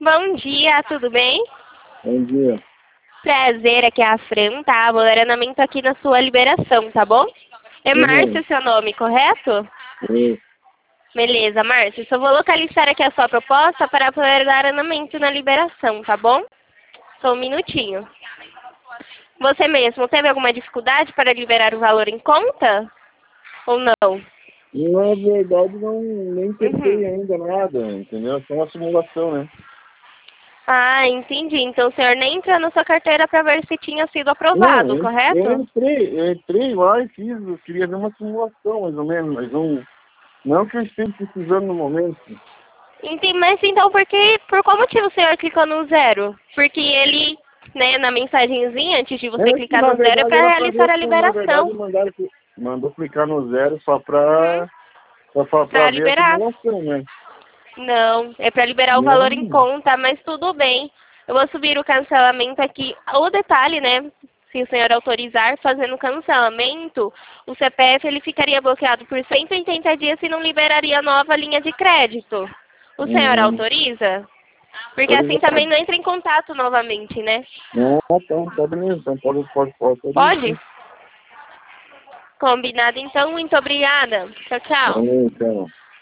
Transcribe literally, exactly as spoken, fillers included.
Bom dia, tudo bem? Bom dia. Prazer, aqui é a Fran, tá? Vou dar andamento aqui na sua liberação, tá bom? É Márcio Uhum. seu nome, correto? Sim. Beleza, Márcio. Só vou localizar aqui a sua proposta para poder dar andamento na liberação, tá bom? Só um minutinho. Você mesmo teve alguma dificuldade para liberar o valor em conta? Ou não? Na verdade, não, nem testei Uhum. ainda nada, entendeu? É só uma simulação, né? Ah, entendi. Então o senhor nem entrou na sua carteira para ver se tinha sido Não, aprovado, eu, eu correto? entrei, eu entrei lá e fiz, eu queria ver uma simulação, mais ou menos, mas não, não que eu esteja precisando no momento. Entendi, mas então por que, por qual motivo o senhor clicou no zero? Porque ele, né, na mensagenzinha, antes de você É que, clicar na no zero, é verdade, para era pra realizar ver a se, na liberação. verdade, mandaram, mandou clicar no zero só Uhum. pra, só pra, pra Para ver a liberar. simulação, né? Não, é para liberar o valor em Não, conta, mas tudo bem. Eu vou subir o cancelamento aqui. O detalhe, né, se o senhor autorizar, fazendo o cancelamento, o C P F ele ficaria bloqueado por cento e oitenta dias e não liberaria nova linha de crédito. O senhor uhum. autoriza? Porque assim também Autorizado. não entra em contato novamente, né? Não, então, tá beleza, então pode, pode, pode, pode ir, sim. Pode? Combinado então, muito obrigada. Tchau, tchau. Valeu, então.